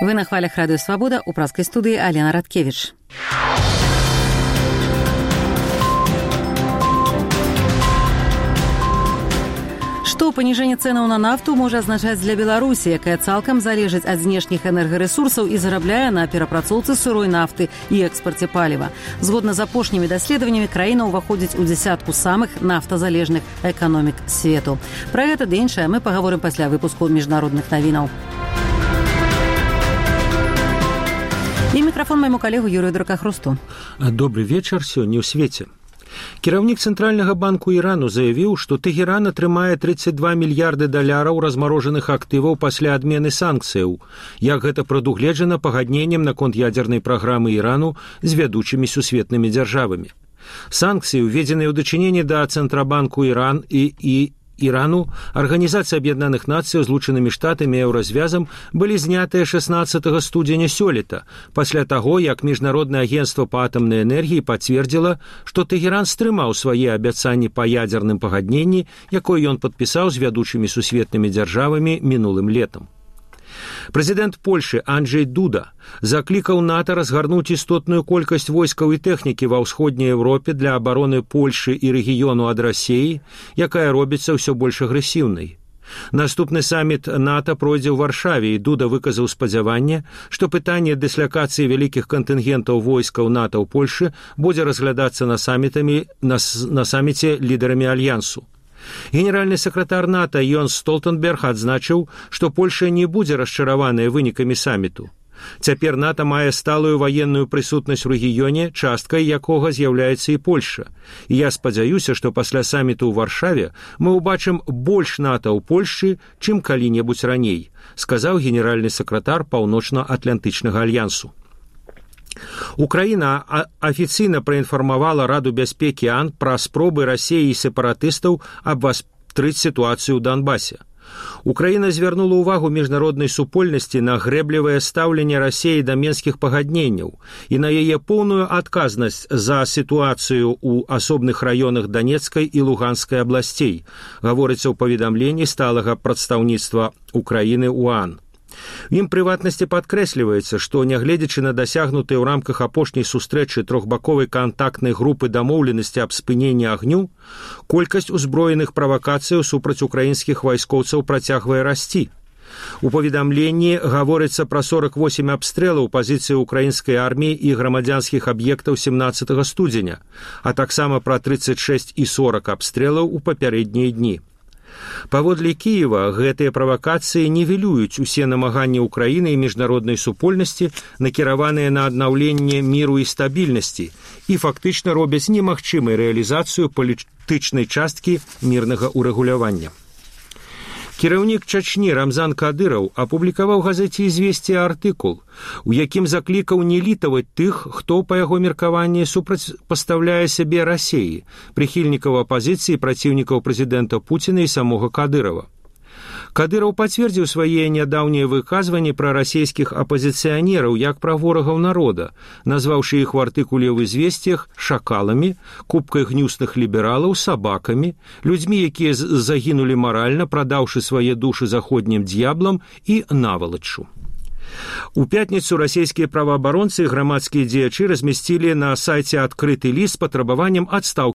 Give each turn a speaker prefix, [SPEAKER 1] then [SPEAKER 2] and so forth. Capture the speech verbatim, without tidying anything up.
[SPEAKER 1] Вы на хвалях Радио Свобода, у праской студии Алена Радкевич. Што паніжэнне цэнаў на нафту можа азначаць для Беларусі, якая цалкам залежыць ад знешніх энергарэсурсаў і зарабляе на перапрацоўцы сырой нафты і экспарце паліва. Згодна з апошнімі даследаваннямі, краіна ўваходзіць у дзясятку самых нафтазалежных эканомік свету. Пра гэта ды іншае мы пагаворым пасля выпуску міжнародных навінаў. І мікрафон майму калегу Юрію Дракахрусту.
[SPEAKER 2] Добрый вечар сёння ў свеце. Кіраўнік Цэнтральнага банку Ірану заявіў, што Тэгеран атрымае тридцать два мільярды даляраў размарожаных актываў пасля адмены санкцыяў, як гэта прадугледжана пагадненнем наконт ядзернай праграмы Ірану з вядучымі сусветнымі дзяржавамі. Санкцыі, уведзеныя ў дачыненні да Цэнтрабанку Іран і, і Ірану, Арганізацыя Аб'яднаных Нацый, Злучанымі Штатамі і Еўразвязам былі знятыя шаснаццатага студзеня сёлета, пасля таго, як Міжнароднае агенцтва па атамнай энергіі пацвердзіла, што Тэгеран стрымаў свае абяцанні па ядзерным пагадненні, якое ён падпісаў з вядучымі сусветнымі дзяржавамі мінулым летам. Прэзідэнт Польшы Анджэй Дуда заклікаў НАТО разгарнуць істотную колькасць войскаў і тэхнікі ва ўсходняй Еўропе для абароны Польшы і рэгіёну ад Расіі, якая робіцца ўсё больш агрэсіўнай. Наступны саміт НАТО пройдзе ў Варшаве, і Дуда выказаў спадзяванне, што пытанне дыслакацыі вялікіх кантынгентаў войскаў НАТО ў Польшы будзе разглядацца на, самітамі, на, на саміце лідарамі Альянсу. Генеральны сакратар НАТО Йонс Столтенберг адзначыў, што Польша не будзе расчараваная вынікамі саміту. Цяпер НАТО мае сталую ваенную прысутнасць у рэгіёне, часткай якога з'яўляецца і Польша. І я спадзяюся, што пасля саміту ў Варшаве мы ўбачым больш НАТО ў Польшчы, чым калі-небудзь раней, сказаў генеральны сакратар Паўночна-Атлантычнага альянсу. Украіна афіцыйна праінфармавала Раду бяспекі АН пра спробы Расіі і сепаратыстаў абвастрыць сітуацыю ў Донбасе. Украіна звярнула ўвагу міжнароднай супольнасці на грэблівае стаўленне Расіі да менскіх пагадненняў і на яе поўную адказнасць за сітуацыю ў асобных раёнах Данецкай і Луганскай абласцей, гаворыцца ў паведамленні сталага прадстаўніцтва Украіны ў АН. У ім прыватнасці падкрэсліваецца, што, нягледзячы на дасягнутыя ў рамках апошняй сустрэчы трохбаковай кантактнай групы дамоўленасці аб спыненні агню, колькасць узброеных правакацыяў супраць украінскіх вайскоўцаў працягвае расці. У паведамленні гаворыцца пра сорок восемь абстрэлаў пазіцыі украінскай арміі і грамадзянскіх аб'ектаў семнаццатага студзеня, а таксама пра тридцать шесть і сорок абстрэлаў у папярэднія дні. Паводле Кіева, гэтыя правакацыі нівелююць усе намаганні Украіны і міжнароднай супольнасці, накіраваныя на аднаўленне міру і стабільнасці, і фактычна робяць немагчымай рэалізацыю палітычнай часткі мірнага ўрэгулявання. Кіраўнік Чачні Рамзан Кадыраў апублікаваў газеце «Ізвесце» артыкул, у якім заклікаў не літаваць тых, хто, па яго меркаванні, супрацьпастаўляе сябе Расіі, прыхільнікаў апазіцыі, праціўнікаў прэзідэнта Пуціна і самога Кадырава. Кадыраў пацвердзіў свае нядаўнія выказванні пра расійскіх апазіцыянераў як пра ворагаў народа, назваўшы іх у артыкуле ў «Ізвесцях» шакаламі, купкай гнюсных лібералаў, сабакамі, людзьмі, якія загінулі маральна, прадаўшы свае душы заходнім д'яблам і навалаччу. У пятніцу расійскія праваабаронцы і грамадскія дзеячы размясцілі на сайце адкрыты ліст з патрабаваннем адстаўкі